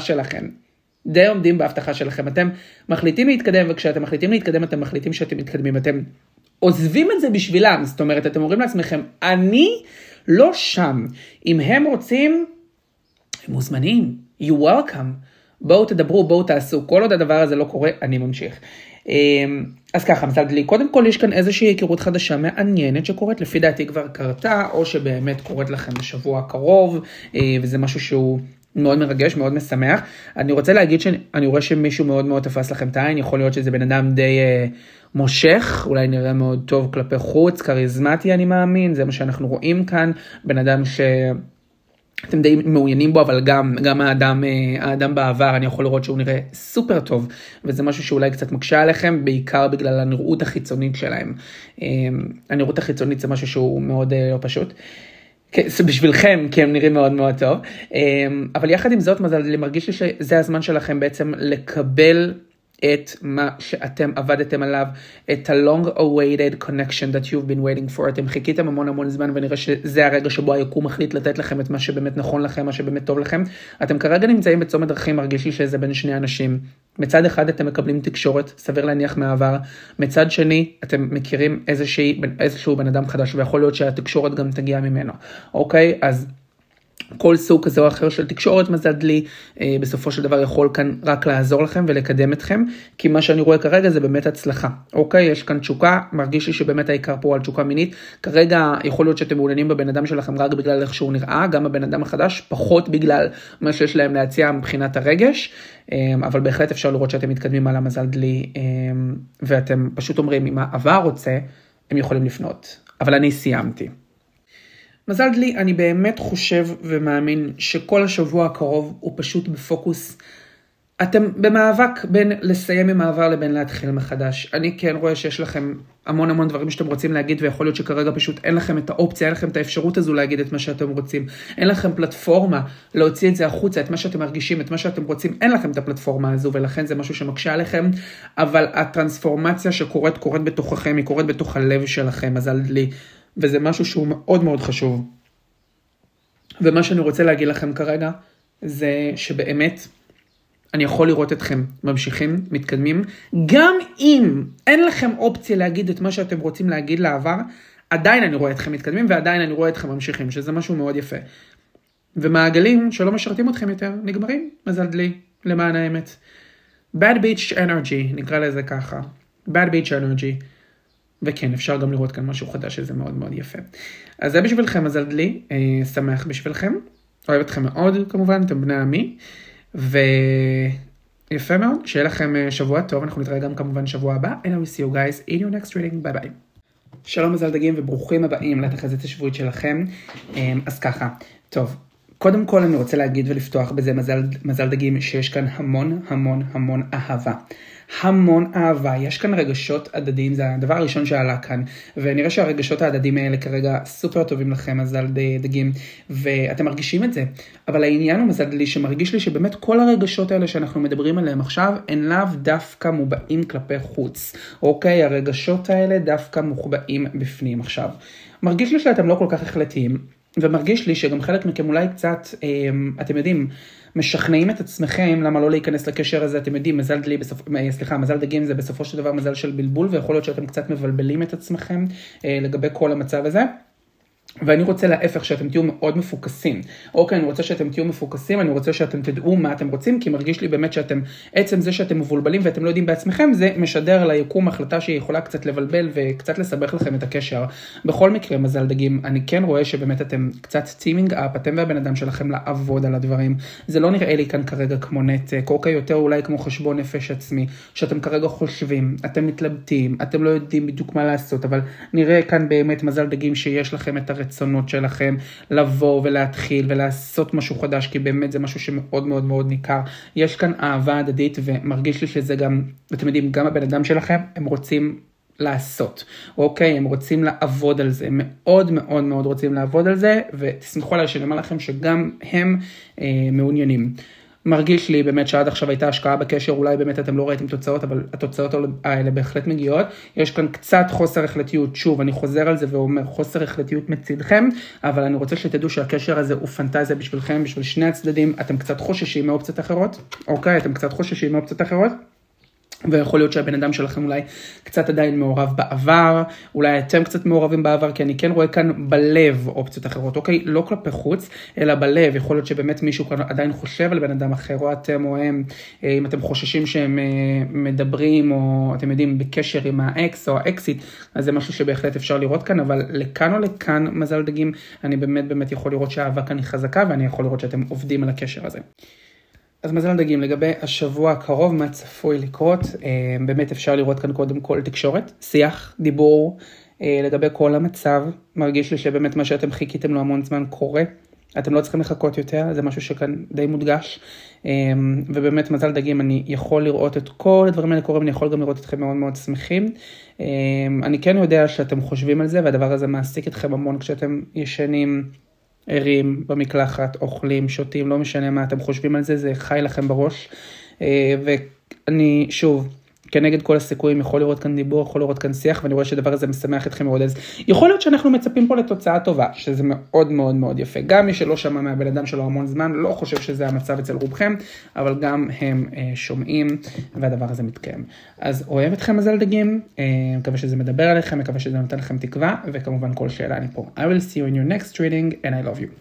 שלכם. אתם מחליטים להתקדם, וכשאתם מחליטים להתקדם, אתם מחליטים שאתם מתקדמים, אתם עוזבים את זה בשבילם, זאת אומרת, אתם אומרים לעצמכם, אני לא שם. אם הם רוצים, הם מוזמנים, you welcome. בואו תדברו, בואו תעשו, כל עוד הדבר הזה לא קורה, אני ממשיך. אז ככה, מזל דלי, קודם כל יש כאן איזושהי היכרות חדשה מעניינת שקורית, לפי דעתי כבר קרתה, או שבאמת קורית לכם בשבוע הקרוב, וזה משהו שהוא מאוד מרגש, מאוד משמח. אני רוצה להגיד שאני רואה שמישהו מאוד מאוד תפס לכם את העין, יכול להיות שזה בן אדם די מושך, אולי נראה מאוד טוב כלפי חוץ, קריזמטי אני מאמין, זה מה שאנחנו רואים כאן, בן אדם אתם די מעוניינים בו, אבל גם האדם בעבר, אני יכול לראות שהוא נראה סופר טוב, וזה משהו שאולי קצת מקשה עליכם, בעיקר בגלל הנראות החיצונית שלהם. הנראות החיצונית זה משהו שהוא מאוד לא פשוט. זה בשבילכם, כי הם נראים מאוד מאוד טוב. אבל יחד עם זאת, מזל, מרגיש לי שזה הזמן שלכם בעצם לקבל את מה שאתם עבדתם עליו, את ה-long awaited connection that you've been waiting for. אתם חיכיתם המון זמן, ונראה שזה הרגע שבו היקום מחליט לתת לכם את מה שבאמת נכון לכם, מה שבאמת טוב לכם. אתם כרגע נמצאים בצומת דרכים, מרגיש לי שזה בין שני אנשים. מצד אחד אתם מקבלים תקשורת, סביר להניח מהעבר. מצד שני, אתם מכירים איזשהו בן אדם חדש, ויכול להיות שהתקשורת גם תגיע ממנו. אוקיי? אז כל סוג כזה או אחר של תקשורת, מזל דלי, בסופו של דבר יכול כאן רק לעזור לכם ולקדם אתכם, כי מה שאני רואה כרגע זה באמת הצלחה. אוקיי, יש כאן תשוקה, מרגיש לי שבאמת העיקר פה על תשוקה מינית. כרגע יכול להיות שאתם מעוניינים בבן אדם שלכם רק בגלל איך שהוא נראה, גם הבן אדם החדש, פחות בגלל מה שיש להם להציע מבחינת הרגש, אבל בהחלט אפשר לראות שאתם מתקדמים על המזל דלי, ואתם פשוט אומרים, אם העבר רוצה, הם יכולים לפנות. אבל אני סיימתי. מזל דלי, אני באמת חושב ומאמין שכל השבוע הקרוב הוא פשוט בפוקוס. אתם במאבק בין לסיים עם מעבר לבין להתחיל מחדש. אני כן רואה שיש לכם המון דברים שאתם רוצים להגיד, ויכול להיות שכרגע פשוט אין לכם את האופציה, אין לכם את האפשרות הזו להגיד את מה שאתם רוצים. אין לכם פלטפורמה להוציא את זה החוצה, את מה שאתם מרגישים, את מה שאתם רוצים. אין לכם את הפלטפורמה הזו, ולכן זה משהו שמקשה עליכם. אבל הטרנספורמציה שקורית בתוככם, היא קורית בתוך הלב שלכם, מזל דלי. וזה משהו שהוא מאוד חשוב. ומה שאני רוצה להגיד לכם כרגע, זה שבאמת אני יכול לראות אתכם ממשיכים, מתקדמים, גם אם אין לכם אופציה להגיד את מה שאתם רוצים להגיד לעבר, עדיין אני רואה אתכם מתקדמים, ועדיין אני רואה אתכם ממשיכים, שזה משהו מאוד יפה. ומעגלים שלא משרתים אתכם יותר, נגמרים, מזל דלי, למען האמת. Bad Beach Energy, נקרא לזה ככה. Bad Beach Energy. וכן, אפשר גם לראות כאן משהו חדש, שזה מאוד יפה. אז זה בשבילכם, מזל דלי, שמח בשבילכם, אוהב אתכם מאוד, כמובן, אתם בני עמי, ויפה מאוד, שיהיה לכם שבוע טוב, אנחנו נתראה גם כמובן שבוע הבא, and I will see you guys in your next reading, ביי ביי. שלום מזל דגים וברוכים הבאים לתחזית השבועית שלכם, אז ככה, טוב, קודם כל אני רוצה להגיד ולפתוח בזה מזל דגים שיש כאן המון אהבה. המון אהבה, יש כאן רגשות הדדיים, זה הדבר הראשון שעלה כאן, ונראה שהרגשות ההדדיים האלה כרגע סופר טובים לכם, מזל דגים, ואתם מרגישים את זה, אבל העניין הוא מזל דלי שמרגיש לי שבאמת כל הרגשות האלה שאנחנו מדברים עליהם עכשיו, הם לאו דווקא מובעים כלפי חוץ, אוקיי, הרגשות האלה דווקא מוחבאים בפנים עכשיו, מרגיש לי שאתם לא כל כך החלטיים, ומרגיש לי שגם חלק מכם אולי קצת, אתם יודעים, משכנעים את עצמכם למה לא להיכנס לקשר הזה, אתם יודעים, מזל דגים זה בסופו של דבר מזל של בלבול, ויכול להיות שאתם קצת מבלבלים את עצמכם לגבי כל המצב הזה. ואני רוצה להפך שאתם תהיו מאוד מפוקסים. אוקיי, אני רוצה שאתם תהיו מפוקסים, אני רוצה שאתם תדעו מה אתם רוצים, כי מרגיש לי באמת שאתם, עצם זה שאתם מבולבלים ואתם לא יודעים בעצמכם, זה משדר ליקום החלטה שהיא יכולה קצת לבלבל וקצת לסבך לכם את הקשר. בכל מקרה, מזל דגים, אני כן רואה שבאמת אתם קצת teaming up, אתם והבן אדם שלכם לעבוד על הדברים. זה לא נראה לי כאן כרגע כמו נתק, אוקיי, יותר אולי כמו חשבון נפש עצמי, שאתם כרגע חושבים, אתם מתלבטים, אתם לא יודעים בדיוק מה לעשות, אבל נראה כאן באמת מזל דגים שיש לכם את הרצונות שלכם לבוא ולהתחיל ולעשות משהו חדש, כי באמת זה משהו שמאוד מאוד מאוד ניכר. יש כאן אהבה הדדית, ומרגיש לי שזה גם, אתם יודעים, גם הבן אדם שלכם, הם רוצים לעשות, אוקיי? הם רוצים לעבוד על זה, מאוד מאוד מאוד רוצים לעבוד על זה, ותסמכו עליי שאני אומר לכם שגם הם מעוניינים. מרגיש לי באמת שעד עכשיו הייתה השקעה בקשר, אולי באמת אתם לא ראיתם תוצאות, אבל התוצאות האלה בהחלט מגיעות. יש כאן קצת חוסר החלטיות, שוב, אני חוזר על זה ואומר חוסר החלטיות מצדכם, אבל אני רוצה שתדעו שהקשר הזה הוא פנטזיה בשבילכם, בשביל שני הצדדים. אתם קצת חוששים מאופציות אחרות, אוקיי? אתם קצת חוששים מאופציות אחרות. ויכול להיות שהבן אדם שלכם אולי קצת עדיין מעורב בעבר, אולי אתם קצת מעורבים בעבר, כי אני כן רואה כאן בלב אופציות אחרות, אוקיי? לא כלפי חוץ, אלא בלב. יכול להיות שבאמת מישהו כאן עדיין חושב על בן אדם אחר, או אתם או הם, אם אתם חוששים שהם מדברים, או אתם יודעים, בקשר עם האקס או האקסיט, אז זה משהו שבהחלט אפשר לראות כאן, אבל לכאן או לכאן, מזל דגים, אני באמת יכול לראות שהאהבה כאן היא חזקה, ואני יכול לראות שאתם עובדים על הקשר הזה. אז מזל דגים, לגבי השבוע הקרוב, מה צפוי לקרות, באמת אפשר לראות כאן קודם כל תקשורת, שיח, דיבור, לגבי כל המצב, מרגיש לי שבאמת מה שאתם חיכיתם לו המון זמן קורה, אתם לא צריכים לחכות יותר, זה משהו שכאן די מודגש, ובאמת מזל דגים, אני יכול לראות את כל הדברים האלה קורים, אני יכול גם לראות אתכם מאוד מאוד שמחים, אני כן יודע שאתם חושבים על זה, והדבר הזה מעסיק אתכם המון כשאתם ישנים, ערים במקלחת, אוכלים, שותים, לא משנה מה אתם חושבים על זה, זה חי לכם בראש, ואני שוב, כנגד כל הסיכויים, יכול לראות כאן דיבור, יכול לראות כאן שיח, ואני רואה שהדבר הזה משמח אתכם מאוד, אז יכול להיות שאנחנו מצפים פה לתוצאה טובה, שזה מאוד מאוד מאוד יפה, גם מי שלא שמע מהבן אדם שלו המון זמן, לא חושב שזה המצב אצל רובכם, אבל גם הם שומעים, והדבר הזה מתקיים. אז אוהב אתכם מזל דגים, מקווה שזה מדבר עליכם, מקווה שזה נותן לכם תקווה, וכמובן כל שאלה אני פה. I will see you in your next reading, and I love you.